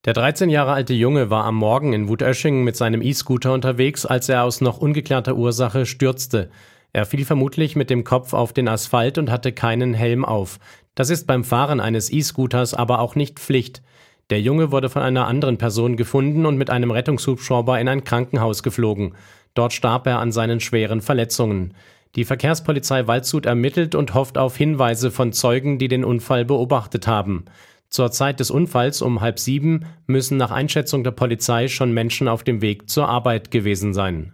Der 13 Jahre alte Junge war am Morgen in Wutöschingen mit seinem E-Scooter unterwegs, als er aus noch ungeklärter Ursache stürzte. Er fiel vermutlich mit dem Kopf auf den Asphalt und hatte keinen Helm auf. Das ist beim Fahren eines E-Scooters aber auch nicht Pflicht. Der Junge wurde von einer anderen Person gefunden und mit einem Rettungshubschrauber in ein Krankenhaus geflogen. Dort starb er an seinen schweren Verletzungen. Die Verkehrspolizei Waldshut ermittelt und hofft auf Hinweise von Zeugen, die den Unfall beobachtet haben. Zur Zeit des Unfalls um 6:30 müssen nach Einschätzung der Polizei schon Menschen auf dem Weg zur Arbeit gewesen sein.